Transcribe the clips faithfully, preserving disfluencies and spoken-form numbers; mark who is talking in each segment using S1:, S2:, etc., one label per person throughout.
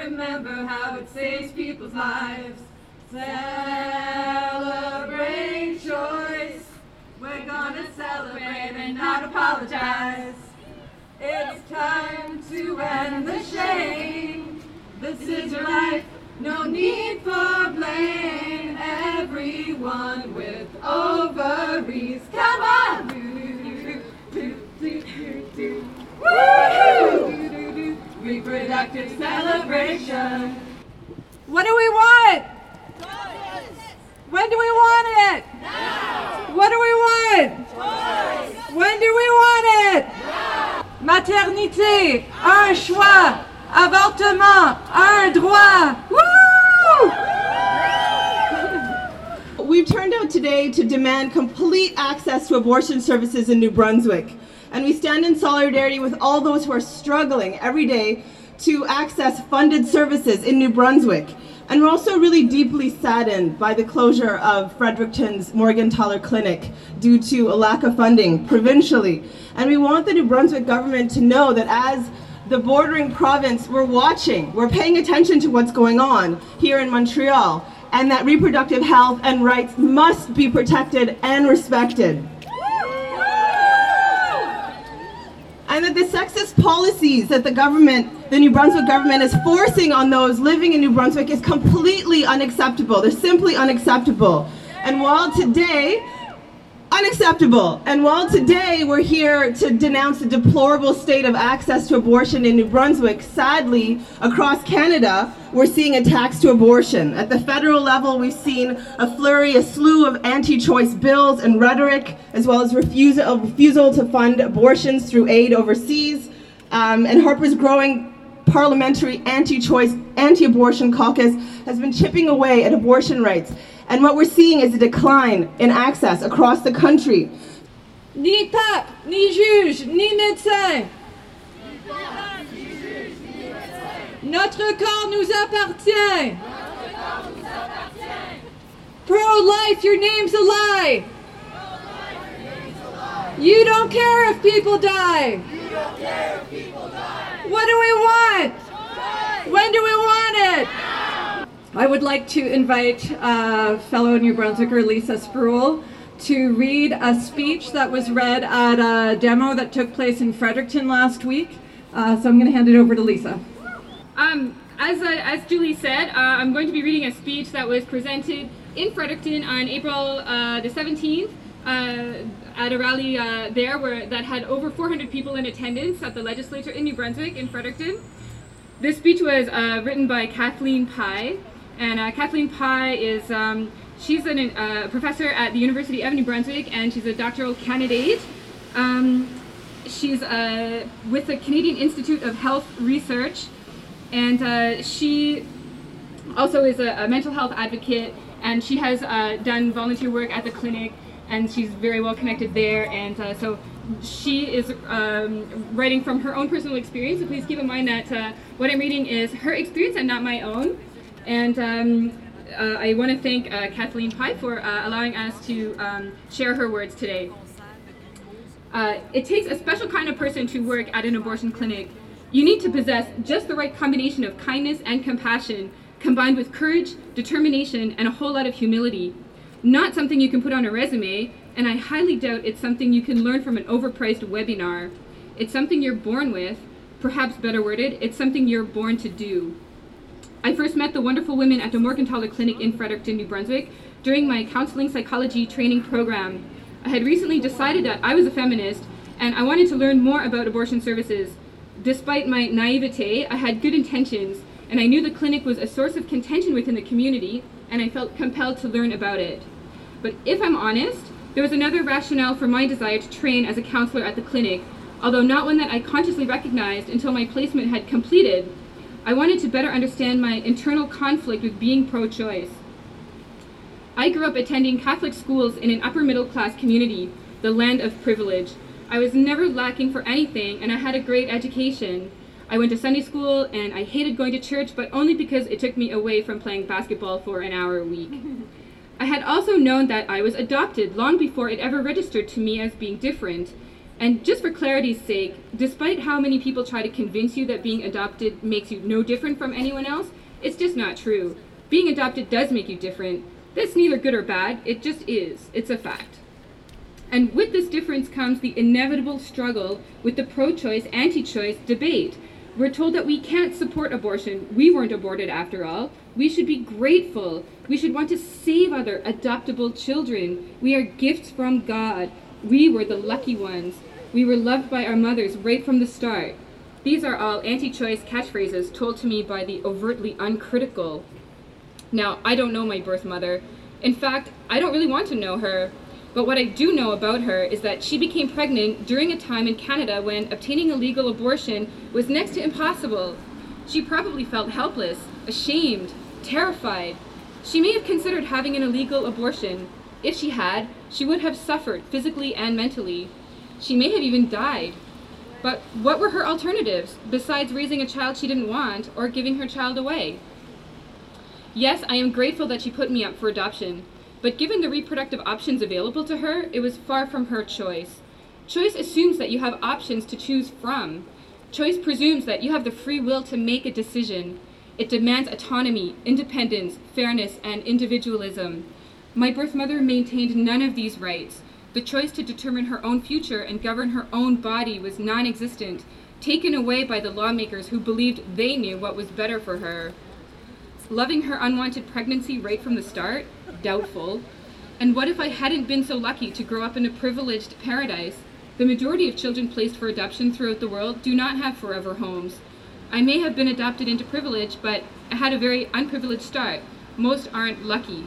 S1: remember how it saves people's lives. Celebrate choice. We're gonna celebrate and not apologize. It's time to end the shame. This is your life, no need for blame. Everyone with ovaries, come on! Woo-hoo! Reproductive celebration.
S2: What do we want? When do we want it?
S1: Now.
S2: What do we want?
S1: Choice.
S2: When do we want it?
S1: Now.
S2: Maternité, un choix. Avortement, un droit. Woo!
S3: We've turned out today to demand complete access to abortion services in New Brunswick. And we stand in solidarity with all those who are struggling every day to access funded services in New Brunswick. And we're also really deeply saddened by the closure of Fredericton's Morgentaler Clinic due to a lack of funding provincially. And we want the New Brunswick government to know that as the bordering province, we're watching, we're paying attention to what's going on here in Montreal, and that reproductive health and rights must be protected and respected. And that the sexist policies that the government, the New Brunswick government is forcing on those living in New Brunswick is completely unacceptable. They're simply unacceptable. And while today, unacceptable. And while today we're here to denounce the deplorable state of access to abortion in New Brunswick, sadly, across Canada, we're seeing attacks to abortion. At the federal level, we've seen a flurry, a slew of anti-choice bills and rhetoric, as well as refusal, refusal to fund abortions through aid overseas. Um, and Harper's growing parliamentary anti-choice, anti-abortion caucus has been chipping away at abortion rights. And what we're seeing is a decline in access across the country.
S2: Ni pape, ni juge, ni médecin. Notre corps nous appartient. Pro-life, your name's a lie. You don't care if people die. What do we want? When do we want it? I would like to invite uh, fellow New Brunswicker Lisa Spruill to read a speech that was read at a demo that took place in Fredericton last week. Uh, so I'm going to hand it over to Lisa.
S4: Um, as, uh, as Julie said, uh, I'm going to be reading a speech that was presented in Fredericton on April uh, the seventeenth uh, at a rally uh, there where that had over four hundred people in attendance at the legislature in New Brunswick in Fredericton. This speech was uh, written by Kathleen Pye. And uh, Kathleen Pye is, um, she's a uh, professor at the University of New Brunswick, and she's a doctoral candidate. Um, she's uh, with the Canadian Institute of Health Research, and uh, she also is a, a mental health advocate, and she has uh, done volunteer work at the clinic, and she's very well connected there, and uh, so she is um, writing from her own personal experience, so please keep in mind that uh, what I'm reading is her experience and not my own. And um, uh, I want to thank uh, Kathleen Pye for uh, allowing us to um, share her words today. Uh, it takes a special kind of person to work at an abortion clinic. You need to possess just the right combination of kindness and compassion, combined with courage, determination, and a whole lot of humility. Not something you can put on a resume, and I highly doubt it's something you can learn from an overpriced webinar. It's something you're born with, perhaps better worded, it's something you're born to do. I first met the wonderful women at the Morgentaler Clinic in Fredericton, New Brunswick during my counseling psychology training program. I had recently decided that I was a feminist and I wanted to learn more about abortion services. Despite my naivete, I had good intentions and I knew the clinic was a source of contention within the community and I felt compelled to learn about it. But if I'm honest, there was another rationale for my desire to train as a counselor at the clinic, although not one that I consciously recognized until my placement had completed. I wanted to better understand my internal conflict with being pro-choice. I grew up attending Catholic schools in an upper middle class community, the land of privilege. I was never lacking for anything and I had a great education. I went to Sunday school and I hated going to church, but only because it took me away from playing basketball for an hour a week. I had also known that I was adopted long before it ever registered to me as being different. And just for clarity's sake, despite how many people try to convince you that being adopted makes you no different from anyone else, it's just not true. Being adopted does make you different. That's neither good or bad, it just is. It's a fact. And with this difference comes the inevitable struggle with the pro-choice, anti-choice debate. We're told that we can't support abortion. We weren't aborted after all. We should be grateful. We should want to save other adoptable children. We are gifts from God. We were the lucky ones. We were loved by our mothers right from the start. These are all anti-choice catchphrases told to me by the overtly uncritical. Now, I don't know my birth mother. In fact, I don't really want to know her. But what I do know about her is that she became pregnant during a time in Canada when obtaining a legal abortion was next to impossible. She probably felt helpless, ashamed, terrified. She may have considered having an illegal abortion. If she had, she would have suffered physically and mentally. She may have even died. But what were her alternatives besides raising a child she didn't want or giving her child away? Yes, I am grateful that she put me up for adoption. But given the reproductive options available to her, it was far from her choice. Choice assumes that you have options to choose from. Choice presumes that you have the free will to make a decision. It demands autonomy, independence, fairness, and individualism. My birth mother maintained none of these rights. The choice to determine her own future and govern her own body was non-existent, taken away by the lawmakers who believed they knew what was better for her. Loving her unwanted pregnancy right from the start? Doubtful. And what if I hadn't been so lucky to grow up in a privileged paradise? The majority of children placed for adoption throughout the world do not have forever homes. I may have been adopted into privilege, but I had a very unprivileged start. Most aren't lucky.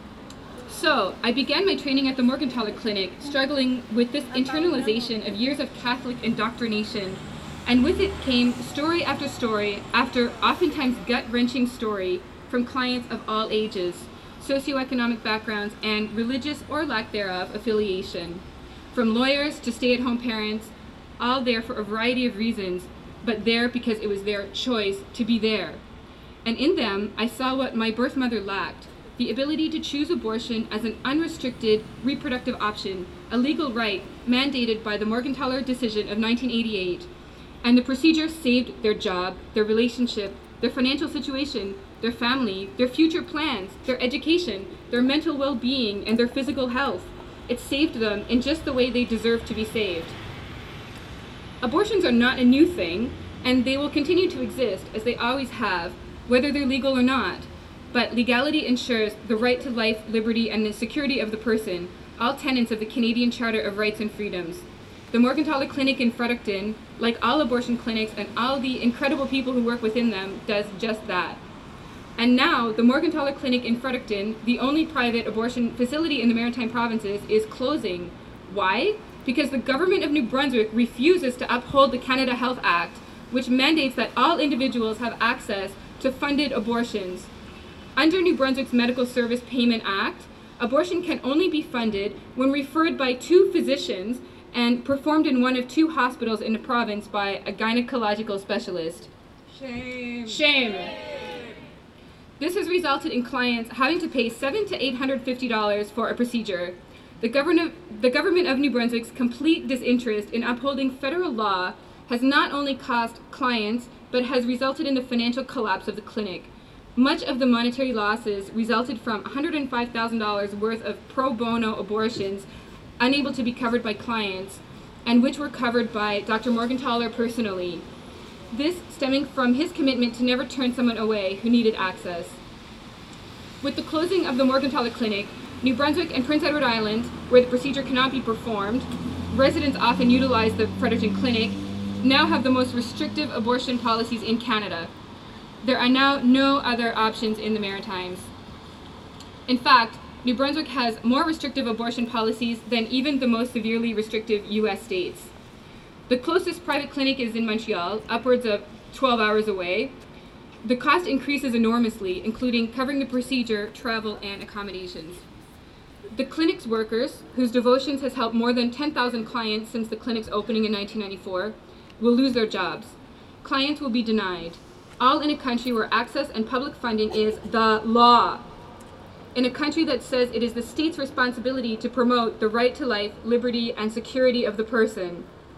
S4: So, I began my training at the Morgentaler Clinic, struggling with this internalization of years of Catholic indoctrination. And with it came story after story, after oftentimes gut-wrenching story, from clients of all ages, socioeconomic backgrounds, and religious or lack thereof affiliation. From lawyers to stay-at-home parents, all there for a variety of reasons, but there because it was their choice to be there. And in them, I saw what my birth mother lacked, the ability to choose abortion as an unrestricted reproductive option, a legal right mandated by the Morgentaler decision of nineteen eighty-eight. And the procedure saved their job, their relationship, their financial situation, their family, their future plans, their education, their mental well-being, and their physical health. It saved them in just the way they deserve to be saved. Abortions are not a new thing, and they will continue to exist as they always have, whether they're legal or not. But legality ensures the right to life, liberty, and the security of the person, all tenets of the Canadian Charter of Rights and Freedoms. The Morgentaler Clinic in Fredericton, like all abortion clinics and all the incredible people who work within them, does just that. And now, the Morgentaler Clinic in Fredericton, the only private abortion facility in the Maritime Provinces, is closing. Why? Because the government of New Brunswick refuses to uphold the Canada Health Act, which mandates that all individuals have access to funded abortions. Under New Brunswick's Medical Service Payment Act, abortion can only be funded when referred by two physicians and performed in one of two hospitals in the province by a gynecological specialist.
S2: Shame.
S4: Shame. This has resulted in clients having to pay seven hundred to eight hundred fifty dollars for a procedure. The government, the government of New Brunswick's complete disinterest in upholding federal law has not only cost clients, but has resulted in the financial collapse of the clinic. Much of the monetary losses resulted from one hundred five thousand dollars worth of pro bono abortions unable to be covered by clients, and which were covered by Doctor Morgentaler personally. This stemming from his commitment to never turn someone away who needed access. With the closing of the Morgentaler Clinic, New Brunswick and Prince Edward Island, where the procedure cannot be performed, residents often utilize the Fredericton Clinic, now have the most restrictive abortion policies in Canada. There are now no other options in the Maritimes. In fact, New Brunswick has more restrictive abortion policies than even the most severely restrictive U S states. The closest private clinic is in Montreal, upwards of twelve hours away. The cost increases enormously, including covering the procedure, travel, and accommodations. The clinic's workers, whose devotions has helped more than ten thousand clients since the clinic's opening in nineteen ninety-four, will lose their jobs. Clients will be denied, all in a country where access and public funding is the law. In a country that says it is the state's responsibility to promote the right to life, liberty, and security of the person.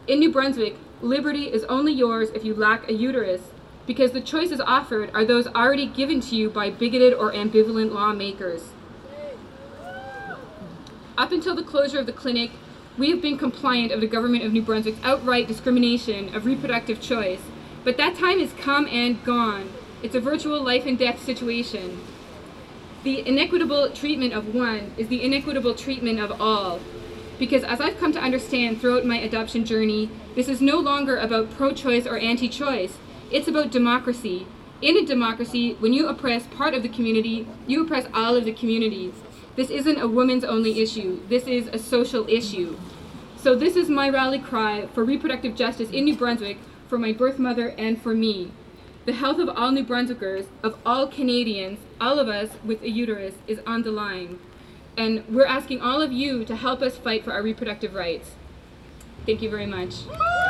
S4: In New Brunswick, liberty is only yours if you lack a uterus, because the choices offered are those already given to you by bigoted or ambivalent lawmakers. Up until the closure of the clinic, we have been compliant of the government of New Brunswick's outright discrimination of reproductive choice, but that time is come and gone. It's a virtual life and death situation. The inequitable treatment of one is the inequitable treatment of all. Because as I've come to understand throughout my adoption journey, this is no longer about pro-choice or anti-choice. It's about democracy. In a democracy, when you oppress part of the community, you oppress all of the community. This isn't a woman's only issue. This is a social issue. So this is my rally cry for reproductive justice in New Brunswick, for my birth mother and for me. The health of all New Brunswickers, of all Canadians, all of us with a uterus, is on the line. And we're asking all of you to help us fight for our reproductive rights. Thank you very much.